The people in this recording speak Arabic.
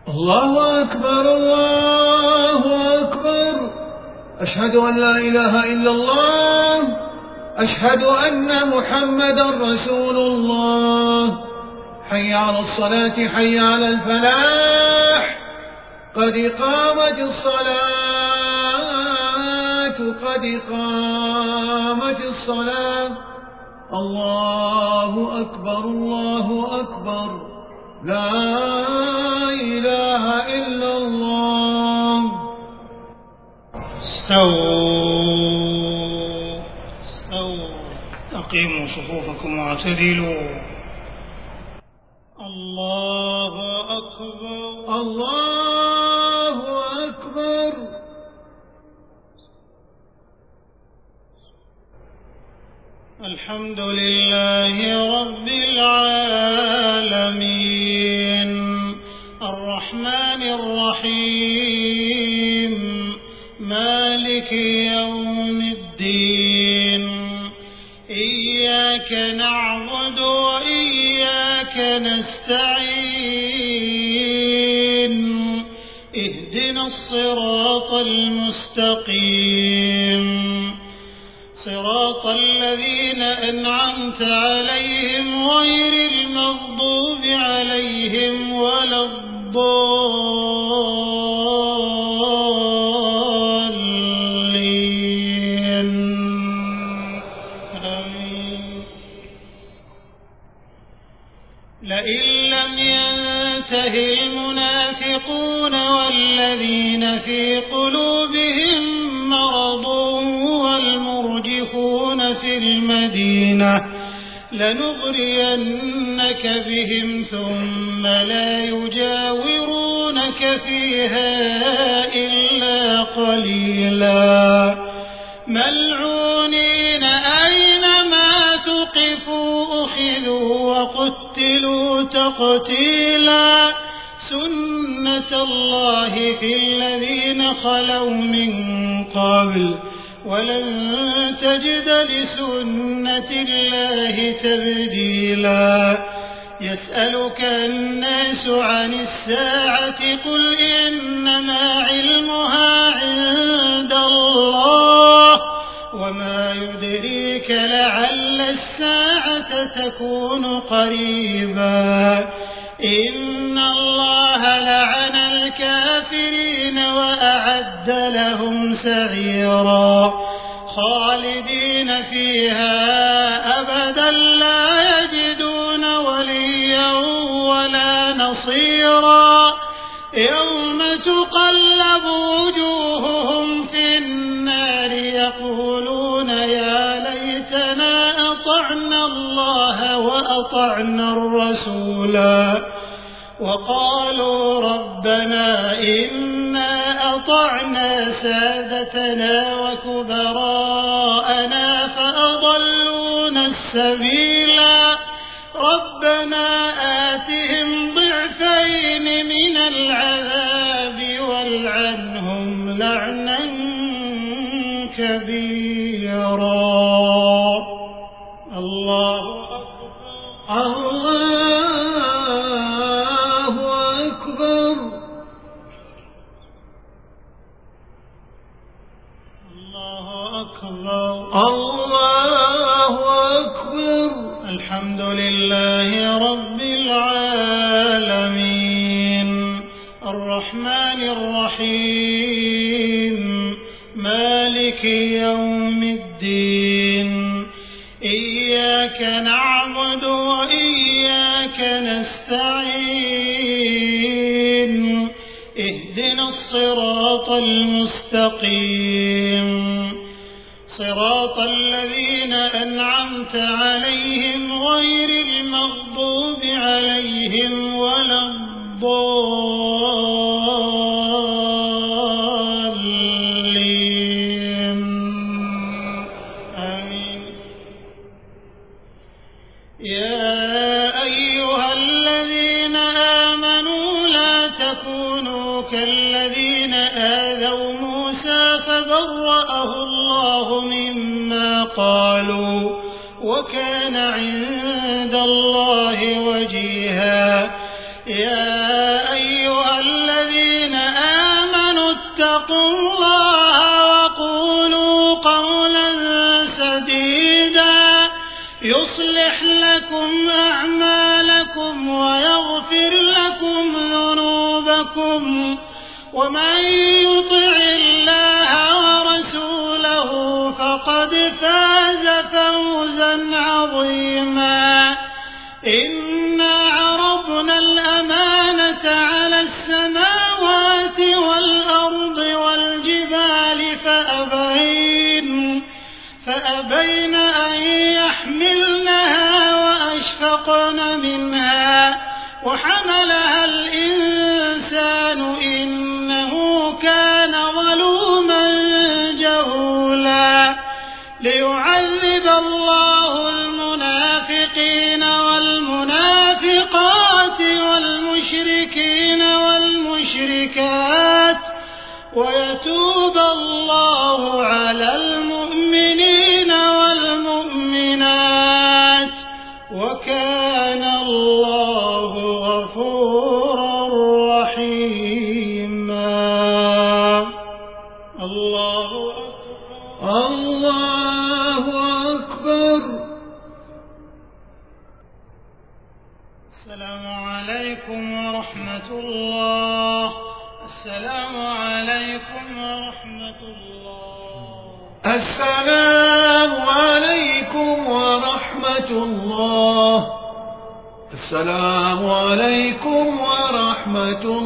الله أكبر الله أكبر. أشهد أن لا إله إلا الله. أشهد أن محمدا رسول الله. حي على الصلاة حي على الفلاح. قد قامت الصلاة قد قامت الصلاة. الله أكبر الله أكبر. لا إله إلا الله. استووا أقيموا صفوفكم واعتدلوا. الله أكبر الله أكبر. الحمد لله رب العالمين الرحمن الرحيم مالك يوم الدين. إياك نعبد وإياك نستعين. اهدنا الصراط المستقيم صراط الذين أنعمت عليهم غير المغضوب عليهم ولا الضالين. آمين. لئن لم ينته المنافقون والذين في قلوبهم مرض والمرجفون في المدينة لنغرينك بهم ثم لا يجاورونك فيها إلا قليلا. ملعونين أينما ثقفوا أخذوا وقتلوا تقتيلا. سنة الله في الذين خلوا من قبل ولن تجد لسنة الله تبديلا. يسألك الناس عن الساعة قل إنما علمها عند الله وما يدريك لعل الساعة تكون قريبا. إن الله لعن الكافرين وأعد لهم سعيرا. خالدين فيها أبدا لا يجدون وليا ولا نصيرا. يوم تقلب وجوههم في النار يقولون يا ليتنا أطعنا الله وأطعنا الرسولا. وقالوا ربنا إنا أطعنا سادتنا وكبراءنا فأضلونا السبيلا. ربنا آتهم ضعفين من العذاب والعنهم لعنا كبيرا. الله أكبر الله أكبر. الله أكبر الله أكبر. الحمد لله رب العالمين الرحمن الرحيم مالك يوم الدين. إياك نعبد وإياك نستعين. اهدنا الصراط المستقيم صراط الذين أنعمت عليهم غير المغضوب عليهم ولا الضالين. آمين. يا أيها الذين آمنوا لا تكونوا كالذين آذوا موسى فبرأه الله مما قالوا وكان عند الله وجيها. يا أيها اتقوا الله وقولوا قولا سديدا يصلح لكم أعمالكم ويغفر لكم ذنوبكم ومن يطع الله ورسوله فقد فاز فوزا عظيما إنا عرضنا الأمانة على السماوات والأرض والجبال فأبين أن يحملنها وأشفقن منها وحملها الإنسان إنه كان ظلوما جهولا ليعذب الله المنافقين والمنافقات والمشركين والمشركات ويتوب الله على المؤمنين والمؤمنات وكان الله غفورا رحيما الله أكبر الله أكبر. السلام عليكم ورحمة الله. السلام عليكم ورحمة الله. السلام عليكم ورحمة الله. السلام عليكم ورحمة الله.